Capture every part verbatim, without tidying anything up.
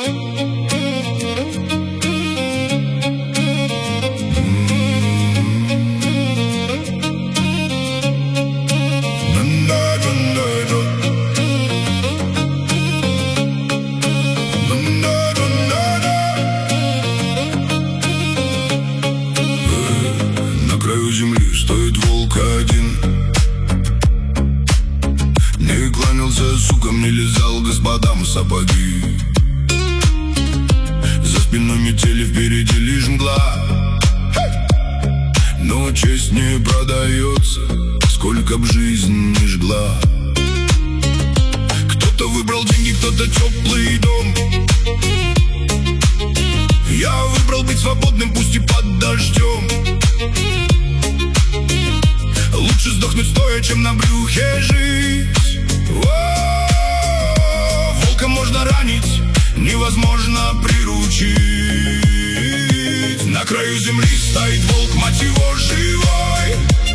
На краю земли стоит волк один. Не кланялся сукам, не лизал господам сапоги. За спиной метели, впереди лишь мгла. Но честь не продается, сколько б жизнь не жгла. Кто-то выбрал деньги, кто-то теплый дом. Я выбрал быть свободным, пусть и под дождем. Лучше сдохнуть стоя, чем на брюхе жить. О-о-о, волка можно ранить, невозможно приручить. На краю земли стоит волк, мать его, живой.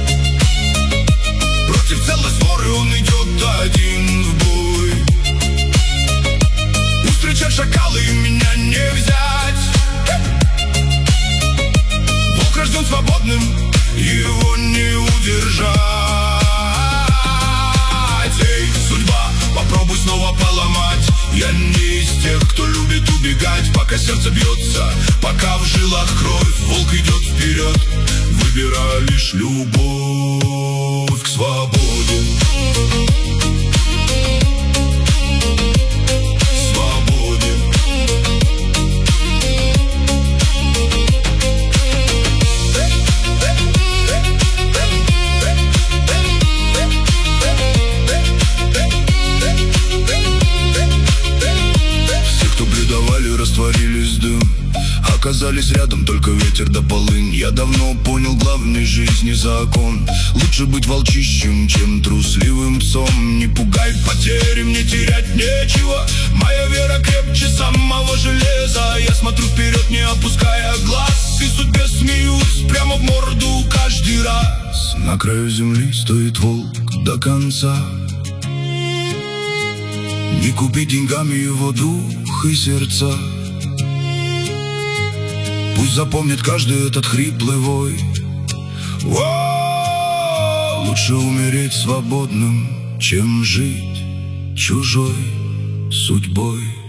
Против целой своры он идет один в бой. Пусть встречают шакалы, меня не взять. Волк рожден свободным, его не удержать. Эй, судьба, попробуй снова поломать. Я не из тех, кто любит убегать, пока сердце бьется, пока в жилах кровь. Волк идет вперед, выбирая лишь любовь к свободе. Растворились в дым, оказались рядом только ветер да полынь. Я давно понял главный жизни закон: лучше быть волчищем, чем трусливым псом. Не пугай потери, мне терять нечего. Моя вера крепче самого железа. Я смотрю вперед, не опуская глаз, и судьбе смеюсь прямо в морду каждый раз. На краю земли стоит волк до конца. Не купить деньгами его дух и сердца. Пусть запомнит каждый этот хриплый вой. О, лучше умереть свободным, чем жить чужой судьбой.